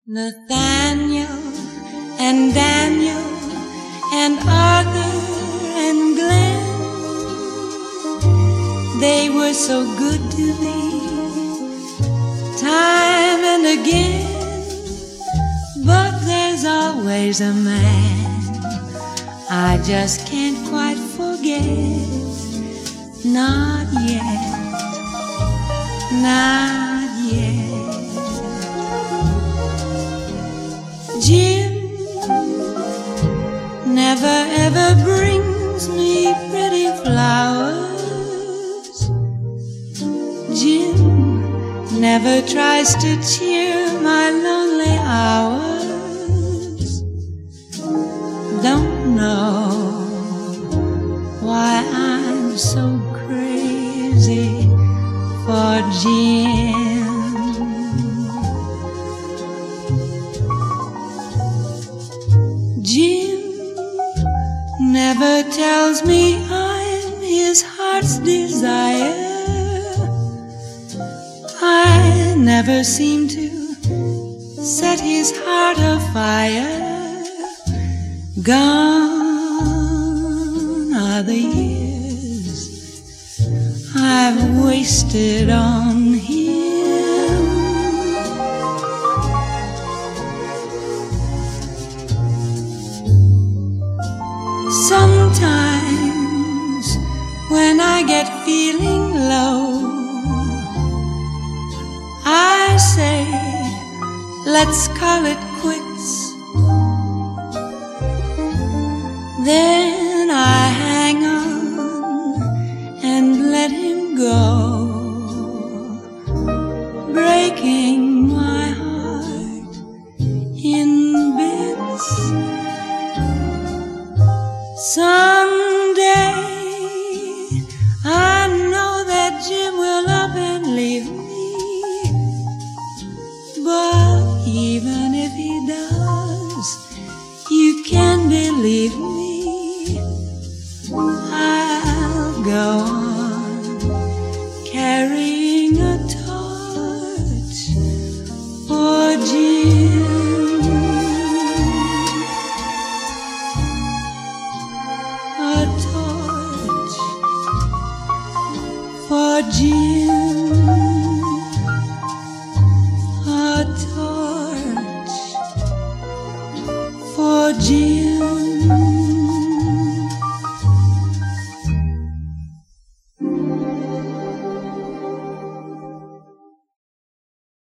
Nathaniel and Daniel and Arthur and Glenn, they were so good to me, time and again. But there's always a man I just can't quite forget. Not yet, not yet. Jim never ever brings me pretty flowers. Jim never tries to cheer my lonely hours. Don't know why I'm so crazy for Jim. Jim never tells me I'm his heart's desire. I never seem to set his heart afire. Gone are the years I've wasted on him. Sometimes when I get feeling low, I say, let's call it quits. Then I hang on and let him go, breaking my heart in bits. Someday I know that Jim will up and leave me, but even if he does, you can believe me, I'll go on carrying a torch for Jim. A torch for Jim. A torch for Jim.